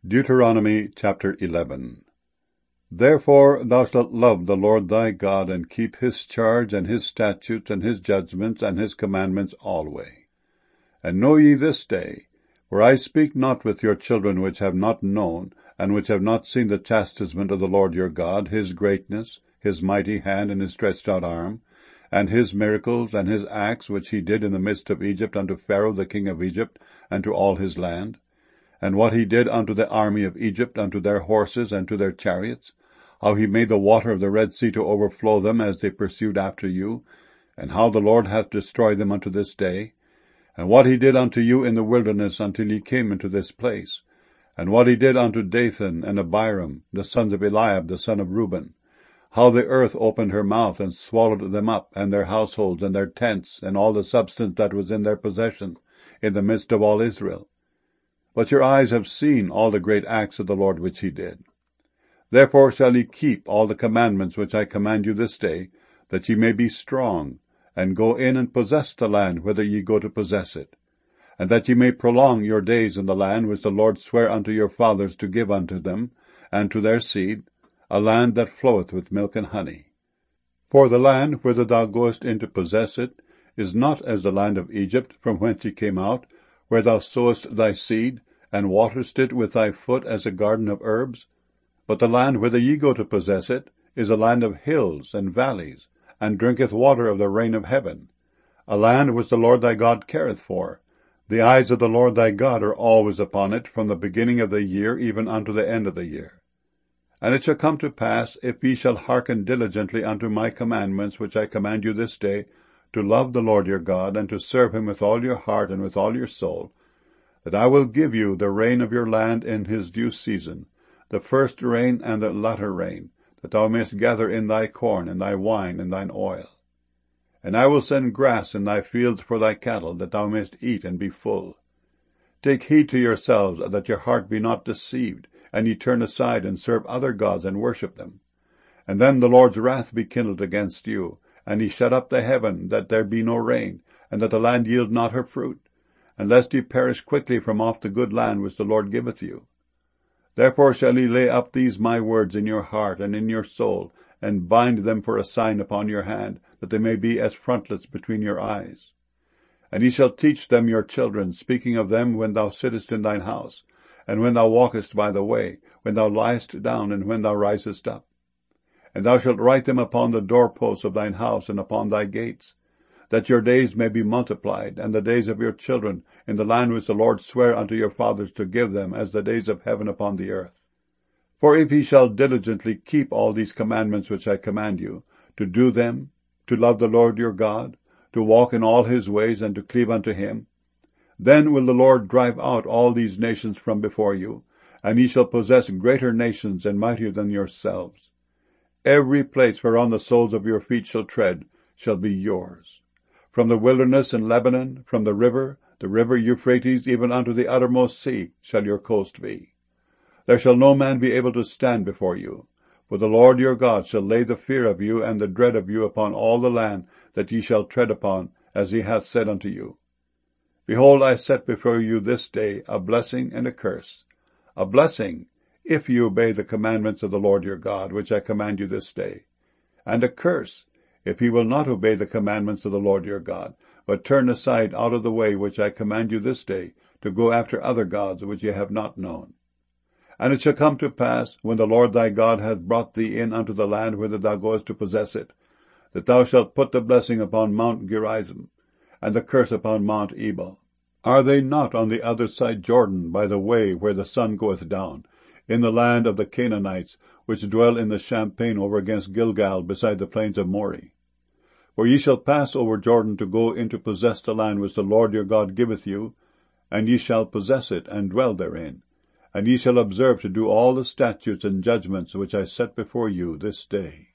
Deuteronomy chapter 11. Therefore thou shalt love the Lord thy God, and keep his charge, and his statutes, and his judgments, and his commandments alway. And know ye this day, for I speak not with your children which have not known, and which have not seen the chastisement of the Lord your God, his greatness, his mighty hand, and his stretched out arm, and his miracles, and his acts which he did in the midst of Egypt unto Pharaoh the king of Egypt, and to all his land, and what he did unto the army of Egypt, unto their horses, and to their chariots, how he made the water of the Red Sea to overflow them as they pursued after you, and how the Lord hath destroyed them unto this day, and what he did unto you in the wilderness until ye came into this place, and what he did unto Dathan and Abiram, the sons of Eliab, the son of Reuben, how the earth opened her mouth and swallowed them up, and their households, and their tents, and all the substance that was in their possession, in the midst of all Israel. But your eyes have seen all the great acts of the Lord which he did. Therefore shall ye keep all the commandments which I command you this day, that ye may be strong, and go in and possess the land whither ye go to possess it, and that ye may prolong your days in the land which the Lord sware unto your fathers to give unto them, and to their seed, a land that floweth with milk and honey. For the land whither thou goest in to possess it is not as the land of Egypt, from whence ye came out, where thou sowest thy seed, and waterest it with thy foot as a garden of herbs. But the land whither ye go to possess it is a land of hills and valleys, and drinketh water of the rain of heaven, a land which the Lord thy God careth for. The eyes of the Lord thy God are always upon it, from the beginning of the year even unto the end of the year. And it shall come to pass, if ye shall hearken diligently unto my commandments which I command you this day, to love the Lord your God, and to serve him with all your heart and with all your soul, that I will give you the rain of your land in his due season, the first rain and the latter rain, that thou mayest gather in thy corn, and thy wine, and thine oil. And I will send grass in thy fields for thy cattle, that thou mayest eat and be full. Take heed to yourselves, that your heart be not deceived, and ye turn aside and serve other gods and worship them. And then the Lord's wrath be kindled against you, and he shut up the heaven, that there be no rain, and that the land yield not her fruit, and lest ye perish quickly from off the good land which the Lord giveth you. Therefore shall ye lay up these my words in your heart and in your soul, and bind them for a sign upon your hand, that they may be as frontlets between your eyes. And ye shall teach them your children, speaking of them when thou sittest in thine house, and when thou walkest by the way, when thou liest down, and when thou risest up. And thou shalt write them upon the doorposts of thine house and upon thy gates, that your days may be multiplied, and the days of your children, in the land which the Lord sware unto your fathers to give them, as the days of heaven upon the earth. For if ye shall diligently keep all these commandments which I command you, to do them, to love the Lord your God, to walk in all his ways, and to cleave unto him, then will the Lord drive out all these nations from before you, and ye shall possess greater nations and mightier than yourselves. Every place whereon the soles of your feet shall tread shall be yours. From the wilderness in Lebanon, from the river Euphrates, even unto the uttermost sea, shall your coast be. There shall no man be able to stand before you, for the Lord your God shall lay the fear of you and the dread of you upon all the land that ye shall tread upon, as he hath said unto you. Behold, I set before you this day a blessing and a curse. A blessing, if ye obey the commandments of the Lord your God, which I command you this day, and a curse, if ye will not obey the commandments of the Lord your God, but turn aside out of the way which I command you this day, to go after other gods which ye have not known. And it shall come to pass, when the Lord thy God hath brought thee in unto the land whither thou goest to possess it, that thou shalt put the blessing upon Mount Gerizim, and the curse upon Mount Ebal. Are they not on the other side Jordan, by the way where the sun goeth down, in the land of the Canaanites, which dwell in the champaign over against Gilgal, beside the plains of Moreh? For ye shall pass over Jordan to go in to possess the land which the Lord your God giveth you, and ye shall possess it, and dwell therein. And ye shall observe to do all the statutes and judgments which I set before you this day.